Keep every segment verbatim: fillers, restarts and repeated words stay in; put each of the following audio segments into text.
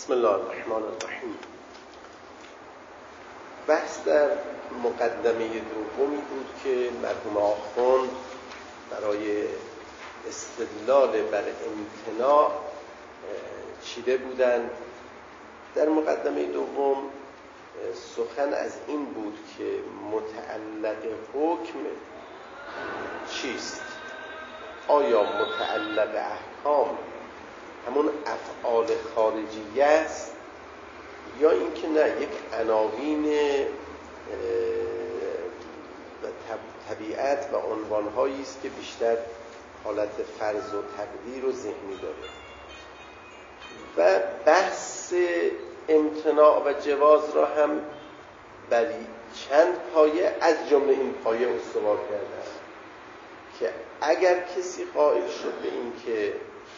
بسم الله الرحمن الرحیم. بحث در مقدمه دومی بود که مرحوم آخوند برای استدلال بر امتناع چیده بودند. در مقدمه دوم سخن از این بود که متعلق حکم چیست؟ آیا متعلق احکام همون افعال خارجیه است یا اینکه نه، یک عناوین و طبیعت و عنوانهایی است که بیشتر حالت فرض و تقدیر و ذهنی داره. و بحث امتناع و جواز را هم بر چند پایه از جمله این پایه استوار کردن که اگر کسی قائل شد به این که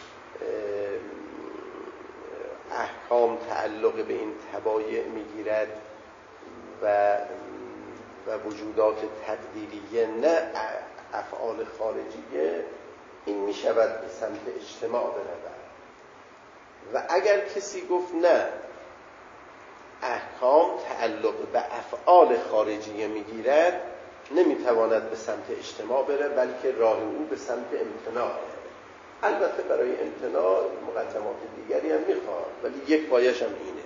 احکام تعلق به این طبایع میگیرد و و وجودات تقدیریه نه افعال خارجیه، این میشود به سمت اجتماع برود. و اگر کسی گفت نه، احکام تعلق به افعال خارجیه میگیرد، نمیتواند به سمت اجتماع بره، بلکه راه او به سمت امتناع. البته برای امتناع مقدمات دیگری هم میخواد، ولی یک پایش هم اینه.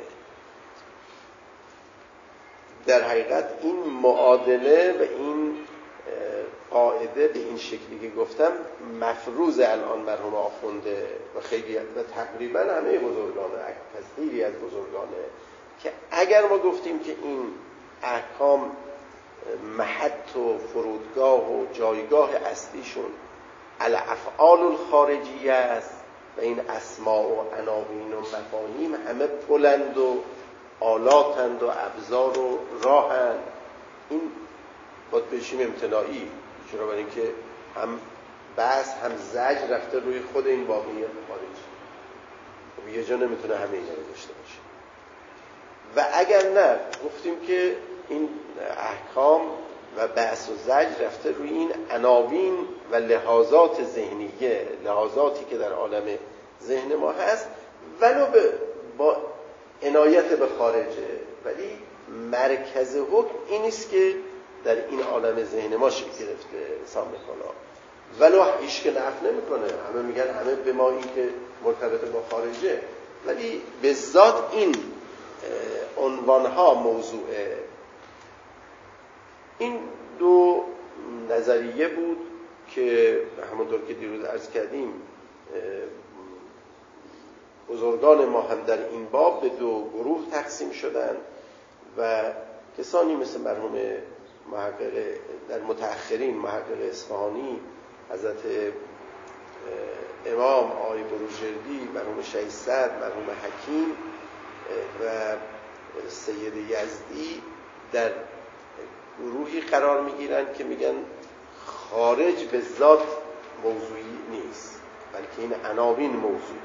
در حقیقت این معادله و این قاعده به این شکلی که گفتم مفروض الان مرحوم آخونده و خیلی و تقریبا همه بزرگانه، کثیری از بزرگانه، که اگر ما گفتیم که این احکام محط و فرودگاه و جایگاه اصلیشون الافعال الخارجیه است و این اسماء و عناوین و مفاهیم همه پلند و آلاتند و ابزار و راهند، این باید بشیم امتناعی. چرا؟ برای اینکه هم بحث هم زجر رفته روی خود این واقعیت خارجی. خب یه جا نمیتونه همه اینا رو داشته باشه. و اگر نه، گفتیم که این احکام و بحث و زجر رفته روی این عناوین و لحاظات ذهنیه، لحاظاتی که در عالم ذهن ما هست، ولو با عنایت به خارجه، ولی مرکز حکم این است که در این عالم ذهن ما شکل گرفته سامکالا. ولو هیچ که نفی نمیکنه، همه میگن همه به ما این که مرتبط با خارجه، ولی به ذات این عنوانها موضوعه. این دو نظریه بود که همونطور که دیروز عرض کردیم بزرگان ما هم در این باب به دو گروه تقسیم شدن و کسانی مثل مرحوم محقق در متأخرین محقق اصفهانی، حضرت امام آقای بروجردی، مرحوم شیخ سعد، مرحوم حکیم و سید یزدی در گروهی قرار میگیرن که میگن خارج به ذات موضوعی نیست، بلکه این عناوین موضوعه.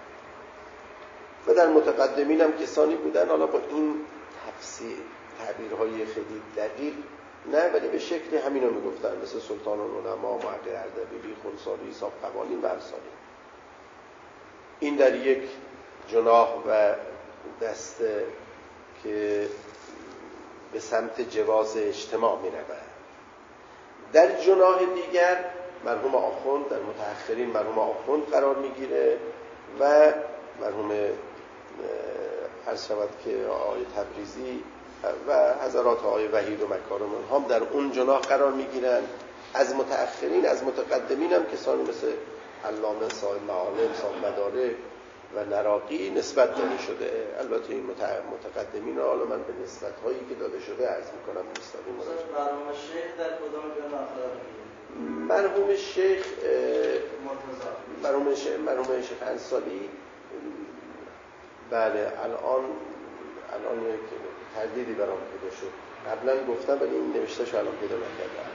و در متقدمین هم کسانی بودن، حالا با این تفسیر تعبیرهای خیلی دقیق نه، ولی به شکل همین رو میگفتن، مثل سلطان العلماء، محقق اردبیلی، خونساری، صاحب قوانین و امثالی. این در یک جناح و دسته که به سمت جواز اجتماع می رود. در جناح دیگر مرحوم آخوند، در متأخرین مرحوم آخوند قرار می گیره و مرحوم عرض شود که آقای تبریزی و حضرات آقای وحید و مکارم هم در اون جناح قرار می گیرن. از متأخرین، از متقدمین هم کسانی مثل علامه صاحب معالم، صاحب مدارک و نراقی نسبت داده شده. البته این متقدمین رو حالا من به نسبت هایی که داده شده عرض میکنم. مرحوم شیخ در کدام جناح قرار میگیره؟ مرحوم شیخ مرحوم شیخ مرحوم شیخ انصاری، بله الان الان یک تردیدی برام پیدا شد. قبلا گفتم ولی این نوشته‌شو الان پیدا نکردم.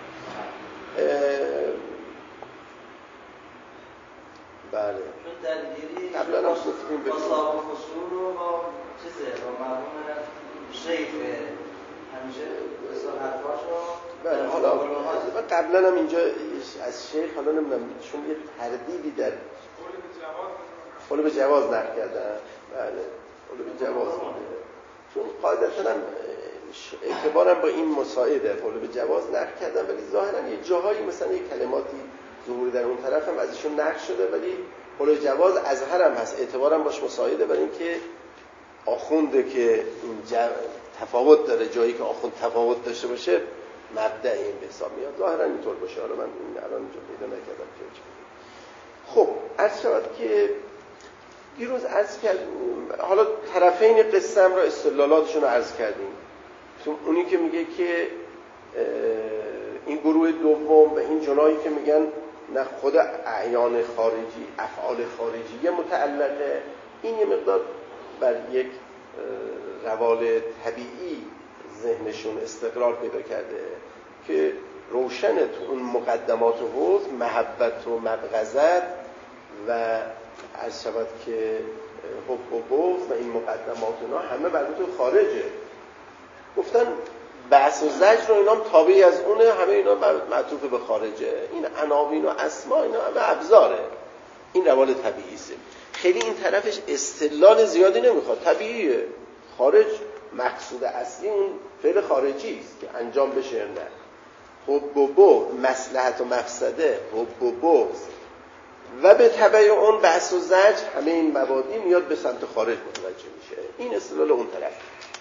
بله. چون درگیری قبلا هم گفتیم با صاحب فصول و با چیزه با مرحوم شیخ همیشه بسیار حرفاشو. بله حالا قبلا هم اینجا از شیخ حالا نمیدونم چون یه تردیدی در قول به جواز نقل کردن. بله قول به جواز میده، چون قاعدتاً هم اعتبارم با این مساعده قول به جواز نقل کردم، ولی ظاهراً یه جاهایی مثلا یه کلماتی ظهور در اون طرف هم ازشون نقل شده، ولی قول به جواز اظهر هم هست، اعتبارم باش مساعده، برای اینکه آخونده که این جو... تفاوت داره، جایی که آخوند تفاوت داشته باشه مبدأ این به حساب میاد. ظاهراً اینطور باشه، حالا من الان اینجا پیدا نکردم که چه. خب عرض شود که دیروز عرض کردیم، حالا طرفین قصه‌ام را استدلالاتشون رو عرض کردیم. اونی که میگه که این گروه دوم و این جنایی که میگن نه خود اعیان خارجی، افعال خارجیه متعلقه، این یه مقدار بر یک روال طبیعی ذهنشون استقرار پیدا کرده که روشن تو اون مقدمات و حوض محبت و مبغضت و عرض شود که حب و بغض و این مقدمات اینا همه برای تو خارجه. گفتن بحث و زجر رو اینا هم تابعی از اونه، همه اینا معطوف به خارجه، این عناوین و اسما اینا همه ابزاره، این روال طبیعی است. خیلی این طرفش استدلال زیادی نمیخواد، طبیعیه. خارج مقصود اصلی اون فعل خارجی است که انجام بشه نه. حب و بغض، مصلحت و مفسده، حب و بغض و به تبع اون بحث و زجر، همه این مبادی میاد به سمت خارج متوجه میشه. این استدلال اون طرف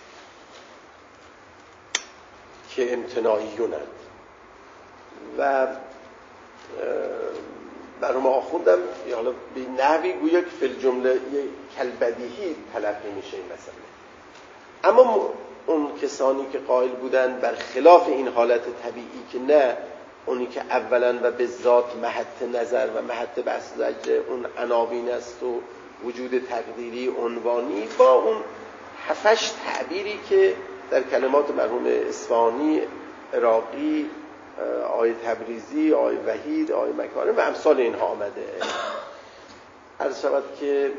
که امتناعیونند و برای ما آخوندم حالا به نحوی گویا که فی الجمله کلبدیهی تلقی میشه این مسئله. اما اون کسانی که قائل بودن بر خلاف این حالت طبیعی که نه، اونی که اولا و به ذات محط نظر و محط بحث زجر اون عناوین است و وجود تقدیری عنوانی، با اون هفتش تعبیری که در کلمات مرحوم اصفهانی، عراقی، آقای تبریزی، آقای وحید، آقای مکارم و امثال اینها آمده. عرض شود که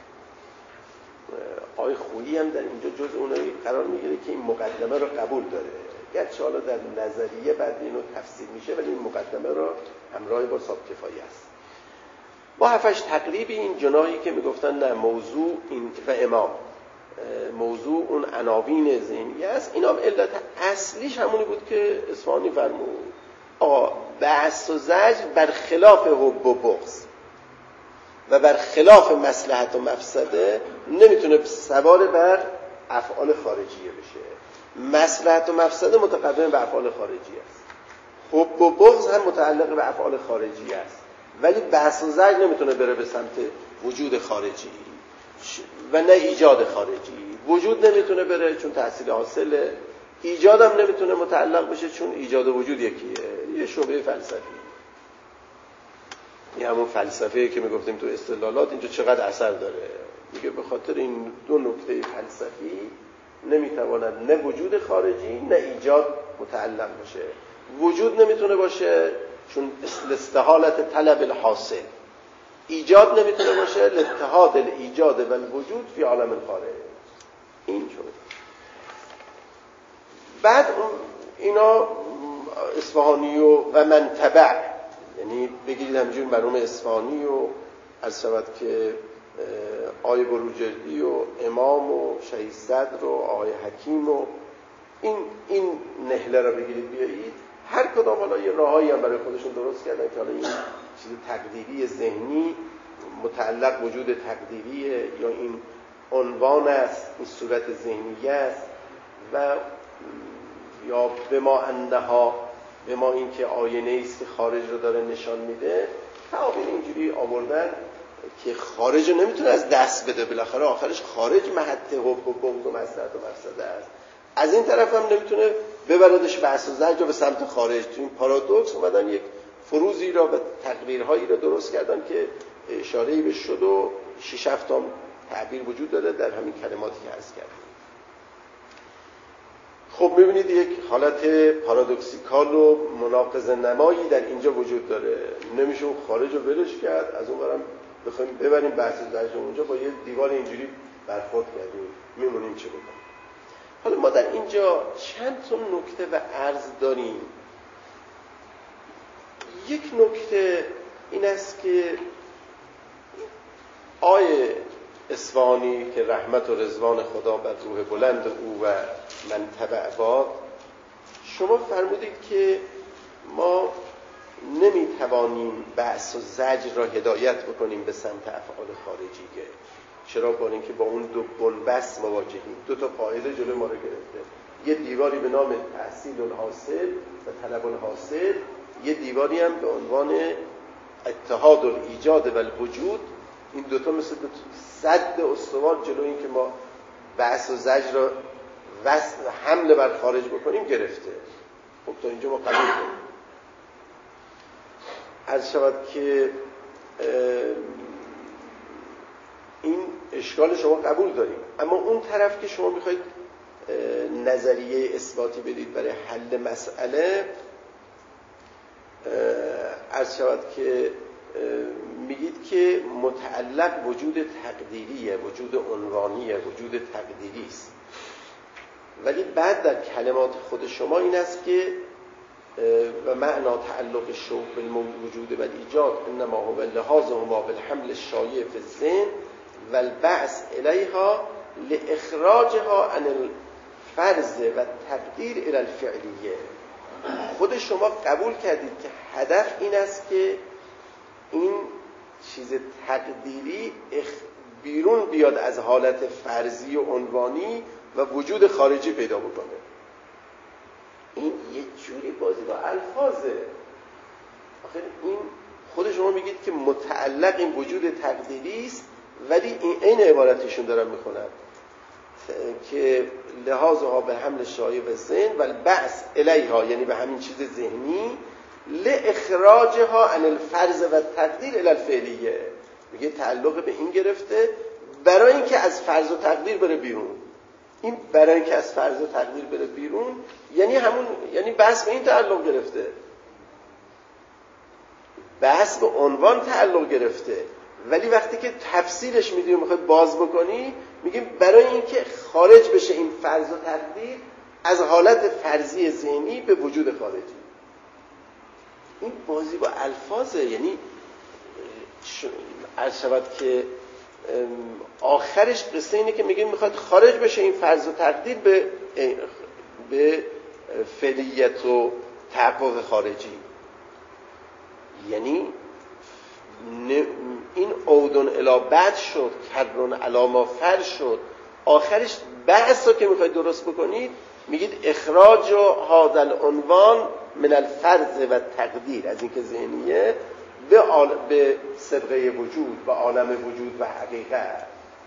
آقای خویی هم در اینجا جز اونایی قرار میگیره که این مقدمه رو قبول داره، گرچه حالا در نظریه بعد اینو تفسیر میشه، ولی این مقدمه رو همراه با صاحب کفایه است. با هفتش تقریبی این جناحی که میگفتن نه موضوع این و امام موضوع اون عناوین ذهنی است، اینا هم علت اصلیش همونی بود که اصفهانی فرمود. آقا بحث و زجر بر خلاف حب و بغض و بر خلاف مصلحت و مفسده نمیتونه سوار بر افعال خارجیه بشه. مصلحت و مفسده متقدم به افعال خارجی است، حب و بغض هم متعلق به افعال خارجی است، ولی بحث و زجر نمیتونه بره به سمت وجود خارجی و نه ایجاد خارجی. وجود نمیتونه بره چون تحصیل حاصله، ایجاد هم نمیتونه متعلق بشه چون ایجاد و وجود یکیه. یه شعبه فلسفی، یه همون فلسفه که میگفتیم تو استدلالات اینجا چقدر اثر داره. میگه به خاطر این دو نکته فلسفی نمیتواند نه وجود خارجی نه ایجاد متعلق باشه. وجود نمیتونه باشه چون استحالت طلب الحاصل، ایجاد نمیتونه باشه لاتحاد الایجاد و الوجود فی عالم الخارج. این شد. بعد اینا اصفهانی و, و من تبع، یعنی بگیرید همجور مرحوم اصفهانی و از شود که آقای بروجردی و امام و شهید صدر و آقای حکیم و این این نهله را بگیرید بیایید، هر کدام حالا یه راهایی هم برای خودشون درست کردن که حالا این چیز تقدیری ذهنی متعلق وجود تقدیریه یا این عنوان است، این صورت ذهنی است و یا به ما انها، به ما این که آینه است که خارج رو داره نشان میده. تعابیر اینجوری آوردن که خارج رو نمیتونه از دست بده، بالاخره آخرش خارج محط حب و بغض و مصلحت و مفسده است. از این طرف هم نمیتونه ببردش بحث و زجر به سمت خارج. تو این پارادوکس اومدن یک فروزی را و تقریرهایی را درست کردن که اشاره‌ای به شد و شش هفت تا تعبیر وجود داره در همین کلماتی که عرض کردم. خب میبینید یک حالت پارادوکسیکال و مناقض نمایی در اینجا وجود داره. نمیشه اون خارج رو ولش کرد، از اون برم بخوایم ببریم بحث زجر اونجا با یه دیوار اینجوری برخورد کردیم، میمونیم چه بکنیم. حالا ما در اینجا چند تا نکته و عرض داریم. یک نکته این است که آیه اصفهانی که رحمت و رضوان خدا بر روح بلند او و من تبع باد، شما فرمودید که ما نمیتوانیم بأس و زجر را هدایت بکنیم به سمت افعال خارجیه. چرا؟ با اینکه با اون دو بنبست مواجهیم. دو تا قاعده جلوی ما رو گرفته، یه دیواری به نام تحصیل الحاصل و طلب الحاصل، یه دیواری هم به عنوان اتحاد الایجاد و الوجود. این دوتا مثل دو سد استوار جلوی این که ما بأس و زجر را حمله بر خارج بکنیم گرفته. خب تا اینجا ما قبول کنیم. عرض شود که این اشکال شما قبول داریم، اما اون طرف که شما میخواید نظریه اثباتی بدید برای حل مسئله، عرض شود که میگید که متعلق وجود تقدیریه، وجود عنوانیه، وجود تقدیری است. ولی بعد در کلمات خود شما این است که و معنا تعلق شوق بالوجود و الایجاد انما هو لحاظهما بالحمل الشایع فی الذهن و البعث الیها لاخراجها عن الفرض و تقدیر الی الفعلیه. خود شما قبول کردید که هدف این است که این چیز تقدیری بیرون بیاد از حالت فرضی و عنوانی و وجود خارجی پیدا بکنه. این یه جوری بازی با الفاظه. آخر این خود شما میگید که متعلق این وجود تقدیری است، ولی این عین عبارتشون دارن میخونن که لحاظها به حمل شایع به ذهن و البعث الیها، یعنی به همین چیز ذهنی، لاخراجها عن الفرض و تقدیر الی الفعلیه. میگه تعلق به این گرفته برای اینکه از فرض و تقدیر بره بیرون. این برای اینکه از فرض و تقدیر بره بیرون یعنی همون، یعنی بحث به این تعلق گرفته، بحث به عنوان تعلق گرفته. ولی وقتی که تفسیرش میدی و میخوای باز بکنی، میگیم برای اینکه خارج بشه این فرض و تقدیر از حالت فرضی ذهنی به وجود خارجی. این بازی با الفاظه. یعنی عرض شود که آخرش قصه اینه که میگیم میخواد خارج بشه این فرض و تقدیر به به فعلیت و تحقق خارجی. یعنی این عودن الی بعد شد، کرون علی ما فر شد. آخرش بحث رو که میخواید درست بکنید میگید اخراج و هذا العنوان من الفرض و تقدیر، از اینکه ذهنیه به عالم، به سبقه وجود، به عالم وجود و حقیقت.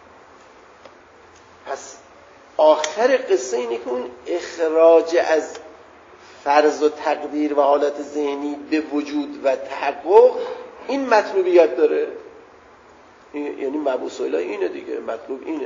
پس آخر قصه اینه که اون اخراج از فرض و تقدیر و حالت ذهنی به وجود و تحقق این مطلوبیت داره. یعنی مبعوث الیه اینه دیگه، مطلوب اینه.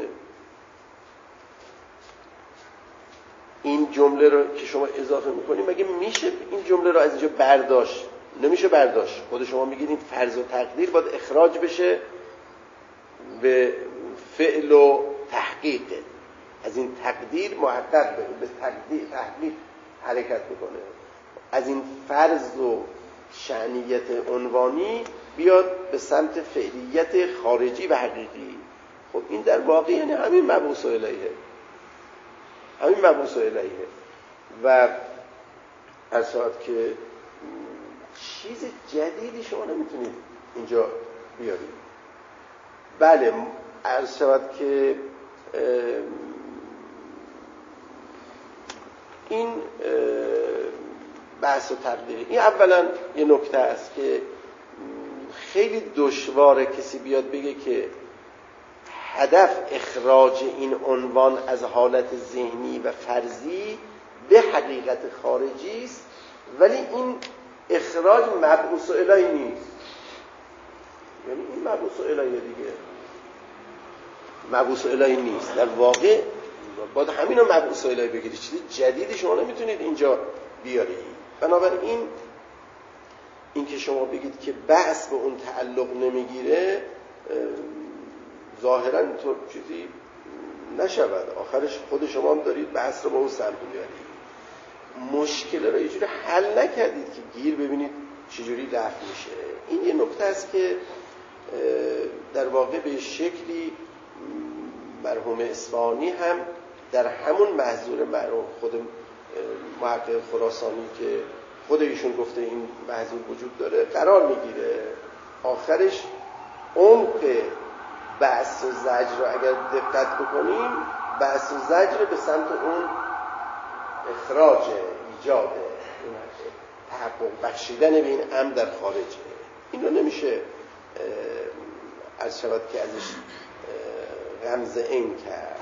این جمله رو که شما اضافه میکنید، مگه میشه این جمله رو از اینجا برداشت؟ نمیشه برداشت. خود شما میگید این فرض و تقدیر باید اخراج بشه به فعل و تحقیق، از این تقدیر محقق بشه، به تقدیر تحقیق حرکت بکنه، از این فرض و شأنیت عنوانی بیاد به سمت فعلیت خارجی و حقیقی. خب این در واقع یعنی همین مبعوث الیه، همین مبعوث الیه. و عرض شود که چیز جدیدی شما نمیتونید اینجا بیارید. بله، عرض شود که این بحث و تقدیر، این اولا یه نکته است که خیلی دشواره کسی بیاد بگه که هدف اخراج این عنوان از حالت ذهنی و فرضی به حقیقت خارجی است، ولی این اخراج مبعوث الیه نیست. یعنی این مبعوث الیه دیگه، مبعوث الیه نیست. در واقع باید همین رو مبعوث الیه بگیرید. چیزی جدیدی شما نمیتونید اینجا بیارید. بنابراین این که شما بگید که بحث به اون تعلق نمیگیره، ظاهرا اینطور چیزی نشود. آخرش خود شما هم دارید بحث رو با اون سمت میارید. مشکل رو یه جوری حل نکردید که گیر ببینید چجوری رفت میشه. این یه نکته است که در واقع به شکلی مرحوم اصفهانی هم در همون محضور مرحوم خود محقق خراسانی که خود ایشون گفته این محضور وجود داره قرار میگیره. آخرش عمق بحث و زجر رو اگر دقت بکنیم، بحث و زجر به سمت اون اخراج ایجاد تحقق بخشیدن به این امر در خارجه. این رو نمیشه عرض شود که ازش رمز این کرد.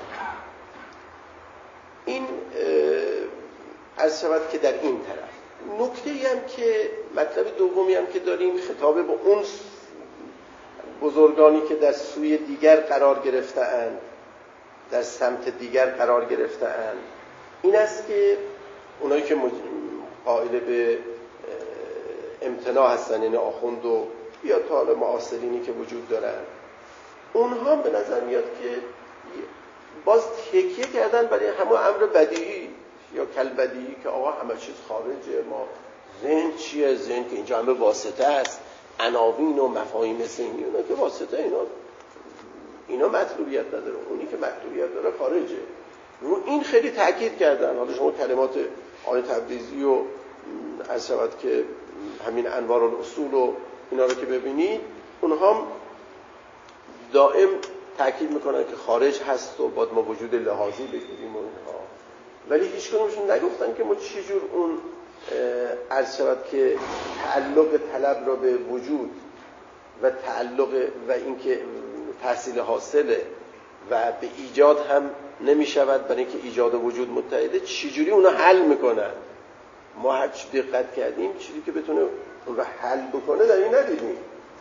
این عرض شود که در این طرف نکته‌ای هم که مطلب دومی هم که داریم خطاب به اون بزرگانی که در سوی دیگر قرار گرفته‌اند، در سمت دیگر قرار گرفته‌اند، این است که اونایی که قائل به امتناع هستن، یعنی آخوند و یا تا حالا معاصرینی که وجود دارن، اونها به نظر میاد که باز تکیه کردن برای همون امر بدیهی یا کل بدیهی که آقا همه چیز خارجه، ما ذهن چیه؟ ذهن که اینجا همه واسطه است، عناوین و مفاهیم ذهنی اونا که واسطه، اینا اینا مطلوبیت نداره، اونی که مطلوبیت داره خارجه. رو این خیلی تاکید کردن. حالا شما کلمات آقای تبریزی و عرض شود که همین انوار الاصول و اینا رو که ببینید، اونها دائم تاکید میکنن که خارج هست و باید ما وجود لحاظی بگیریم و اینها، ولی هیچ کدومشون نگفتن که ما چجور اون عرض شود که تعلق طلب را به وجود و تعلق و اینکه تحصیل حاصله و به ایجاد هم نمیشود برای اینکه ایجاد و وجود متحده، چجوری اونا حل میکنن. ما هر چی دقت کردیم چیزی که بتونه اون رو حل بکنه در این ندیدیم.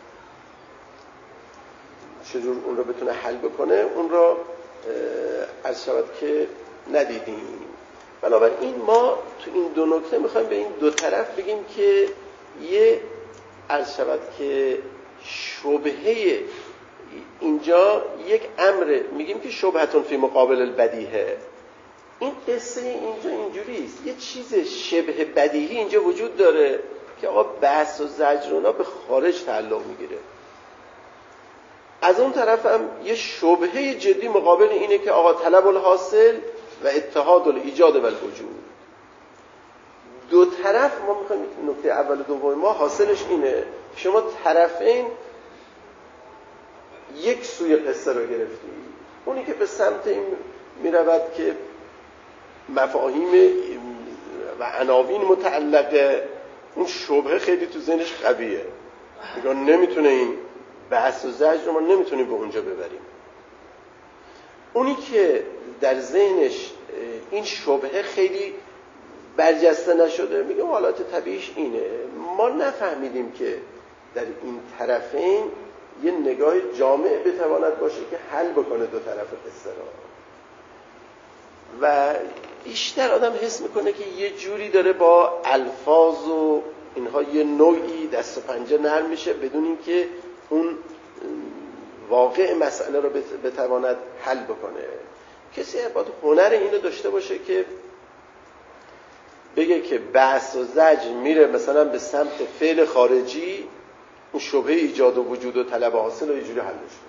چجور اون رو بتونه حل بکنه اون رو عرض شود که ندیدیم. بنابراین ما تو این دو نکته میخوایم به این دو طرف بگیم که یه عرض شود که شبهه اینجا یک امر، میگیم که شبهتون فی مقابل البدیهه. این قصه اینجا اینجوریست، یه چیز شبه بدیهی اینجا وجود داره که آقا بحث و زجر اونا به خارج تعلق میگیره. از اون طرف هم یه شبهه جدی مقابل اینه که آقا طلب الحاصل و اتحاد الایجاد و الوجود. دو طرف ما میخوایم نکته اول و دوم ما حاصلش اینه، شما طرفین یک سوی قصه رو گرفتی، اونی که به سمت این میرود که مفاهیم و عناوین متعلقه، اون شبهه خیلی تو ذهنش قویه، میگه نمیتونه این بحث و زجر رو ما نمیتونیم به اونجا ببریم. اونی که در ذهنش این شبهه خیلی برجسته نشده، میگه حالات طبیعیش اینه، ما نفهمیدیم که در این طرفین یه نگاه جامع بتواند باشه که حل بکنه دو طرف قصه را. و بیشتر آدم حس میکنه که یه جوری داره با الفاظ و اینها یه نوعی دست و پنجه نرم میشه بدون اینکه اون واقع مسئله رو بتواند حل بکنه. کسی باید هنر اینو داشته باشه که بگه که بحث و زجر میره مثلا به سمت فعل خارجی، اون شبهه ایجاد و وجود و طلب حاصل و اینجوری حل بشه،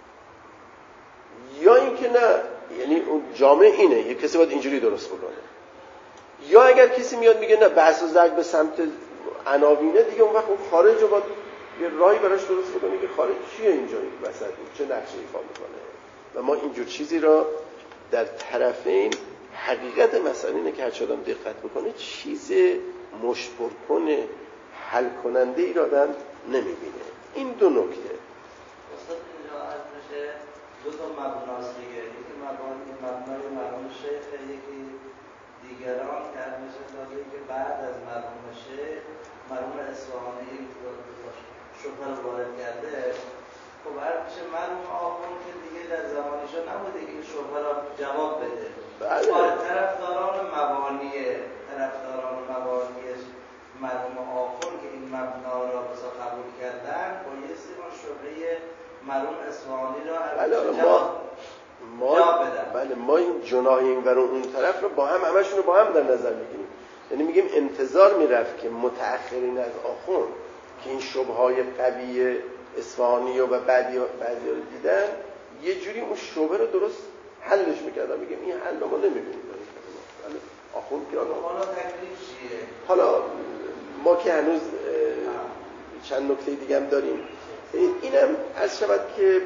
یا اینکه نه، یعنی اون جامعه اینه، یه کسی باید اینجوری درست بکنه. یا اگر کسی میاد میگه نه بحث و زجر به سمت عناوینه، دیگه اون وقت اون خارج رو باید یه راهی براش درست بکنه که خارج چیه اینجا، این وسط چه نقشی ایفا میکنه. و ما اینجور چیزی را در طرفین، حقیقت مسئله اینه که هر چه آدم دقت بکنه چیز مشبرکن حل کننده ای را آدم نمیبینه. این دو نکته استاد اینجا عرض میشه دو تا مبناست دیگه، یکی مبنای مبنای مرحوم شیخ، یکی دیگران که میشه داده که بعد از مرحوم شیخ مرحوم اصفهانی شبهه رو وارد کرده. خب هر میشه مرحوم آخوند که دیگه در زمانیشا نبوده که این شبهه را جواب بده. بله. طرفداران مبانی طرفداران مبانی مرحوم آخوند که این مبنا را بسا قبول کردن با یه سیمان شبهه مرحوم اصفهانی را بله ما ما بله ما این جناح این و اون طرف رو با هم همشون رو با هم در نظر میگیریم. یعنی میگیم انتظار میرفت که متأخرین از آخوند که این شبههای قوی اصفهانی و بعدی بعدی رو دیدن یه جوری اون شبهه رو درست حلش میکردم، میگم این حل ما نمیبینیم. آخوند که حالا تکلیف چیه؟ حالا ما که هنوز چند نکته دیگه هم داریم. اینم از شود که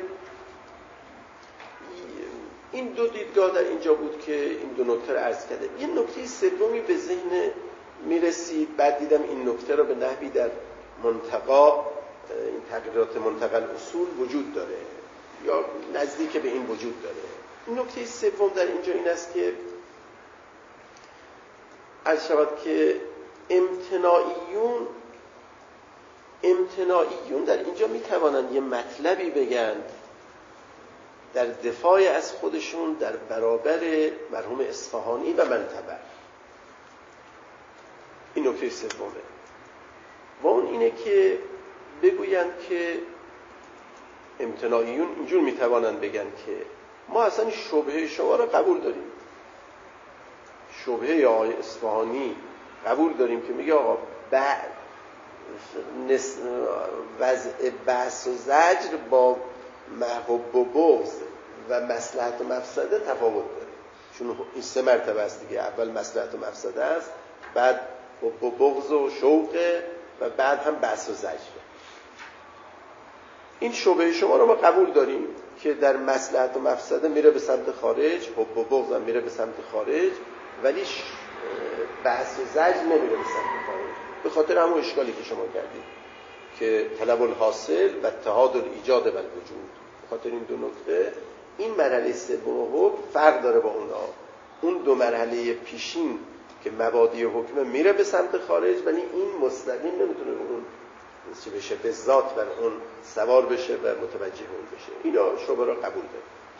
این دو دیدگاه در اینجا بود که این دو نکته رو عرض کرده. یه نکته سومی به ذهن میرسید، بعد دیدم این نکته رو به نحوی در منتقا، این تغییرات منتقل اصول وجود داره یا نزدیک به این وجود داره. این نکته سوم در اینجا این است که عرض شود که امتناعیون امتناعیون در اینجا میتوانند یه مطلبی بگن در دفاع از خودشون در برابر مرحوم اصفهانی و من تبع. این نکته سومه. و اون اینه که بگویند که امتناعیون اینجور میتوانند بگن که ما اصلا شبهه شما را قبول داریم، شبهه آقای اصفهانی قبول داریم که میگه آقا بعد وضع بحث و زجر با محب و بغض و مصلحت و مفسده تفاوت داره، چون این سه مرتبه است دیگه. اول مصلحت و مفسده است، بعد حب و بغض و شوقه و بعد هم بحث و زجر. این شبهه شما رو ما قبول داریم که در مصلحت و مفسده میره به سمت خارج، حب و بغض هم میره به سمت خارج، ولی بحث و زجر نمیره به سمت خارج، به خاطر همون اشکالی که شما کردید که طلب الحاصل و اتحاد الایجاد و الوجود. به خاطر این دو نکته این مرحله سوم حکم فرق داره با اونها. اون دو مرحله پیشین که مبادی حکم میره به سمت خارج، ولی این مستقیم نمیتونه اون چی بشه، به ذات بر اون سوار بشه و متوجه اون بشه. اینا شبهه را قبول داره.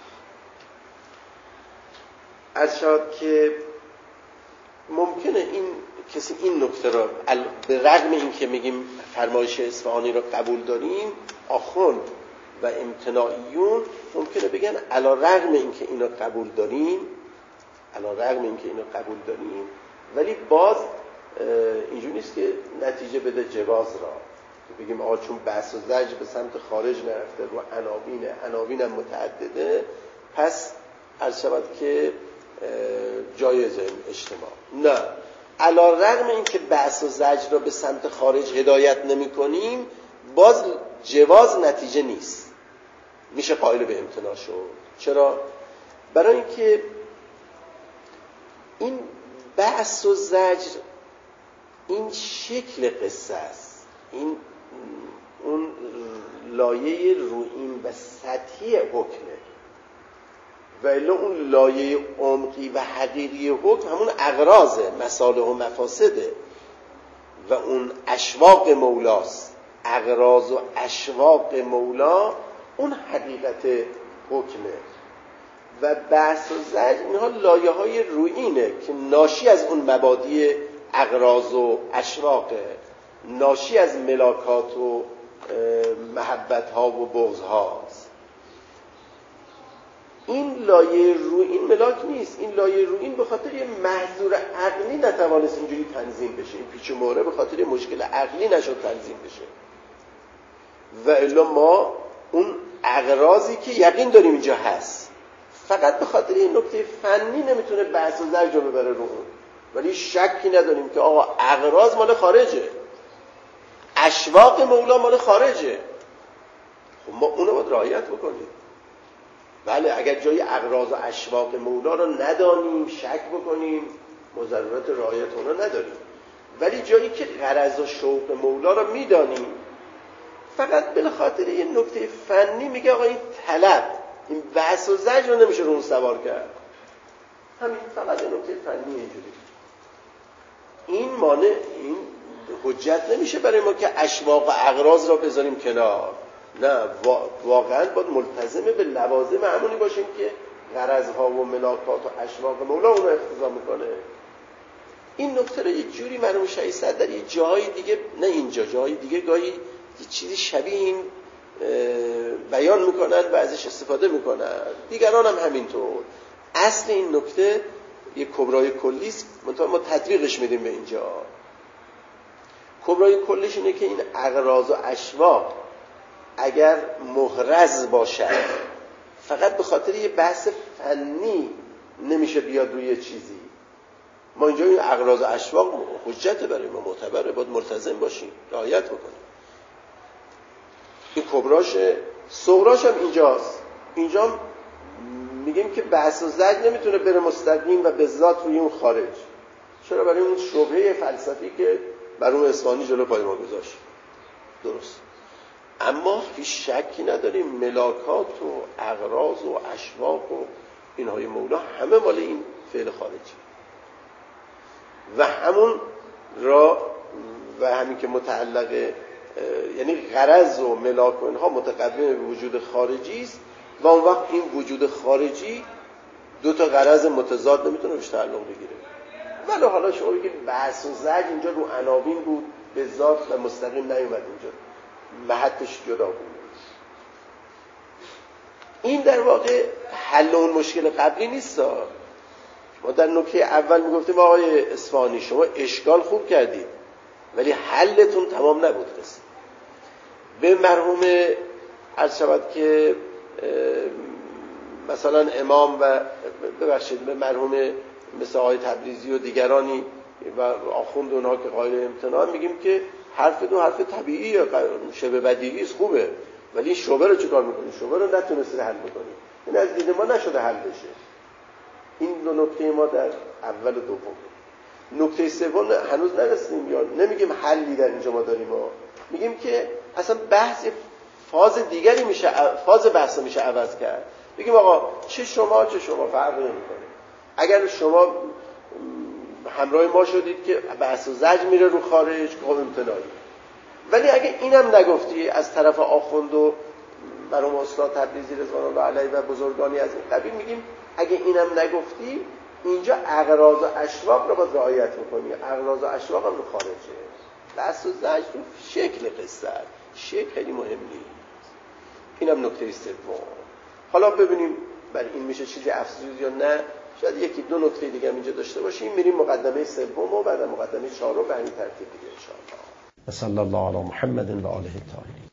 از شاید که ممکنه این کسی این نکته را به رغم این که میگیم فرمایش اصفهانی را قبول داریم، آخوند و امتناعیون ممکنه بگن علی رغم این که اینا قبول داریم علی رغم این که اینا قبول داریم ولی باز اینجوری نیست که نتیجه بده جواز را، که بگیم آقا چون بحث و زجر به سمت خارج نرفته رو عناوین عناوین هم متعدده، پس عرض شود که جایزه اجتماع. نه، علی رغم این که بحث و زجر را به سمت خارج هدایت نمی کنیم، باز جواز نتیجه نیست، میشه قائل به امتناع شد. چرا؟ برای اینکه این بحث و زجر این شکل قصه است، این اون لایه روئین و سطحی حکمه، و الا اون لایه عمقی و حقیقی حکم همون اغراض مصالح و مفاسده و اون اشواق مولاست. اغراض و اشواق مولا اون حقیقت حکمه و بحث و زجر اینها لایه های روئینه که ناشی از اون مبادی اغراض و اشواقه، ناشی از ملاکات و محبت ها و بغض هاست. این لایه روئین ملاک نیست. این لایه روئین به خاطر یه محظور عقلی نتوانست اینجوری تنظیم بشه، این پیچ و مهره به خاطر یه مشکل عقلی نشد تنظیم بشه، و الا ما اون اغراضی که یقین داریم اینجا هست، فقط به خاطر این نکته فنی نمیتونه بحث و زجر رو ببره رو اون، ولی شکی نداریم که آقا اغراض مال خارجه، اشواق مولا مال خارجه. خب ما اونو باید رعایت بکنیم. بله، اگر جای اغراض و اشواق مولا رو ندانیم، شک بکنیم، مضرورات رعایت اونو نداریم، ولی جایی که غرض و شوق مولا رو میدانیم، فقط به خاطر یه نکته فنی میگه آقا این طلب، این بحث و زجر رو نمیشه رو اون سوار کرد، همین فقط یه نکته فنی اینجوری. این مانع، این حجت نمیشه برای ما که اشواق و اغراض را بذاریم کنار. نه، واقعا باید ملتزم به لوازم همونی باشیم که غرضها و ملاکات و اشواق مولا اون رو اقتضا میکنه. این نکته رو یه جوری مرحوم شهید صدر در یه جاهای دیگه، نه اینجا، جاهای دیگه گاهی یه چیزی شبیه این بیان میکنن و ازش استفاده میکنن، دیگران هم همینطور. اصل این نکته یه کبرای کلی است، ما تطبیقش میدیم به اینجا. کبرای کلیش اینه که این اغراض و اشواق اگر محرز باشد، فقط به خاطر یه بحث فنی نمیشه بیاد روی چیزی. ما اینجا این اغراض و اشواق حجت برای ما معتبره، باید ملتزم باشیم، رعایت بکنیم. این کبراشه. صغراش هم اینجاست. اینجا میگیم که بحث و زج نمیتونه بره مستقیم و به ذات روی اون خارج. چرا؟ برای اون شبهه فلسفی که بر اون اصفهانی جلو پای ما گذاشت. درست. اما هیچ شکی نداریم ملاکات و اغراض و اشواق و اینهای مولا همه مال این فعل خارجی و همون را و همین که متعلق، یعنی غرض و ملاک و اینها متقدم به وجود خارجی است و اون وقت این وجود خارجی دو تا غرض متضاد نمیتونه بهش تعلق بگیره. ولی حالا شما بگید بحث و زج اینجا رو عناوین بود، به ذات و مستقیم نیومد اینجا، محطش جدا بود. این در واقع حل اون مشکل قبلی نیست. ما در نکته اول میگفتیم آقای اصفهانی شما اشکال خوب کردید ولی حلتون تمام نبود. قصه به مرحوم عرض شود که مثلا امام و ببخشید به مرحوم مثل آقای تبریزی و دیگرانی و آخوند اونها که قائل امتناع میگیم که حرف دو حرف طبیعیه، شبه بدیهی است، خوبه، ولی این شبه رو چیکار میکنی؟ شبه رو نتونستی حل بکنی. این از دید ما نشده حل بشه. این دو نکته ما در اول و دوم. نکته سوم هنوز نرسیدیم، یا نمیگیم حلی در اینجا ما داریم، ما میگیم که اصلا بحث فاز دیگری میشه، فاز بحث میشه عوض کرد. بگیم آقا چه شما چه شما فرق نمیکنه. اگر شما همراه ما شدید که بحث و زج میره رو خارج که خب امتناعی، ولی اگه اینم نگفتی از طرف آخوند و مرحوم استاد تبریزی رضوان الله علیه و بزرگانی از این قبیل، میگیم اگه اینم نگفتی اینجا اغراض و اشواق رو باید رعایت میکنی. اغراض و اشواق هم رو خارجه. بحث و زج رو شکل قصه، شکل خیلی مهم نیست. اینم نکته سوم. حالا ببینیم برای این میشه چیزی افزود یا نه. شاید یکی دو نکته دیگه هم اینجا داشته باشیم. میریم مقدمه سوم و بعد مقدمه چهارم به همین ترتیب دیگه ان شاء الله. صلی الله علی محمد و آله الطاهرین.